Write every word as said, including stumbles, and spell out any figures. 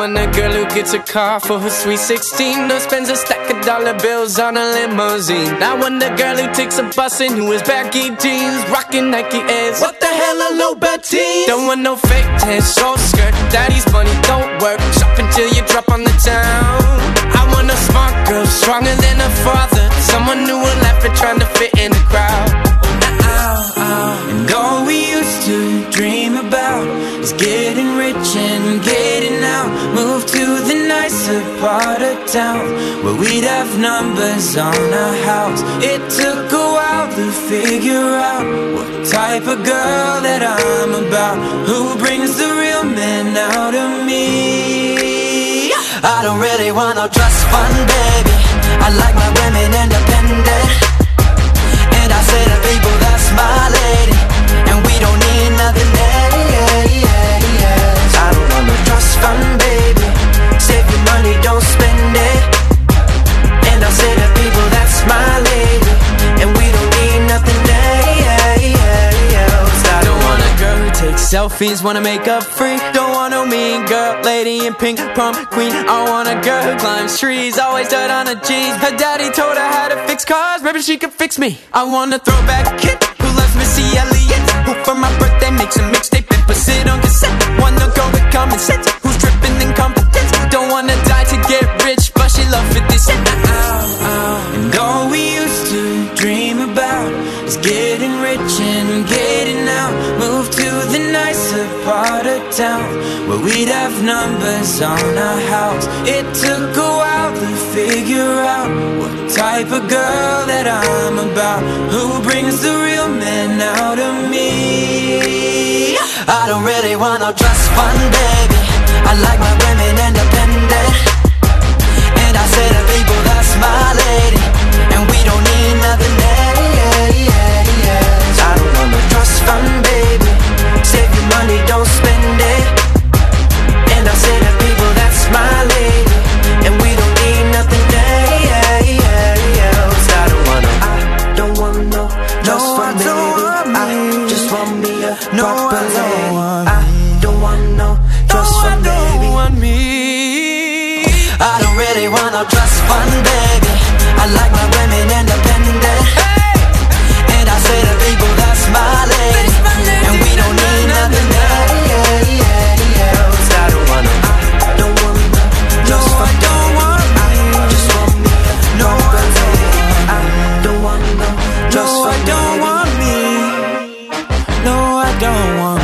want a girl who gets a car for her sweet sixteen, or spends a stack of dollar bills on a limousine. I want a girl who takes a bus and who wears baggy jeans, rocking Nike Airs. What the hell are low teens? Don't want no fake tan, short skirt. Daddy's money don't work. Shop until you drop on the town. I want a smart girl, stronger than her father, someone who will laugh at trying to fit in the crowd. And all we used to dream about is getting rich and getting out. Move to the nicer part of town where we'd have numbers on our house. It took a while to figure out what type of girl that I'm about, who brings the real man out of me. I don't really want no trust fund, baby. I like my women independent, and I say to people, that's my lady, and we don't need nothing else. I don't want no trust fund, baby. Save your money, don't spend it. And I say to people, that's my lady, and we don't need nothing else. I don't want a girl who takes selfies, wanna make up free. Don't want no mean girl, lady in pink, prom queen. I want a girl who climbs trees, always dirt on her jeans. Her daddy told her how to fix cars, maybe she could fix me. I want a throwback kid who loves Missy Elliott, who for my birthday makes a mixtape and puts it on cassette. Wanna go with common sense, who's dripping in competence. Don't wanna die to get rich, but she love fifty cent. And all we used to dream about is getting rich and getting out. Move to the nicer part of town where we'd have numbers on our house. It took a while to figure out what type of girl that I'm about, who brings the real man out of me. I don't really want no trust fund, baby. I like my women independent, and I say to people, that's my lady, and we don't need nothing else. I don't want no trust fund, baby. Save your money, don't spend it. And I say to people, that's my lady, and we don't need nothing else. I don't want no, I don't want no trust fund, baby. I just want me a proper lady. I don't want no trust fund, baby. I don't really want no trust fund, baby. I like my women independent, and I say to people, that's my lady, and we don't need nothing else. I don't want no, I don't want no trust fund, baby. I just want me no lady. I don't want no trust fund, baby. No, I don't want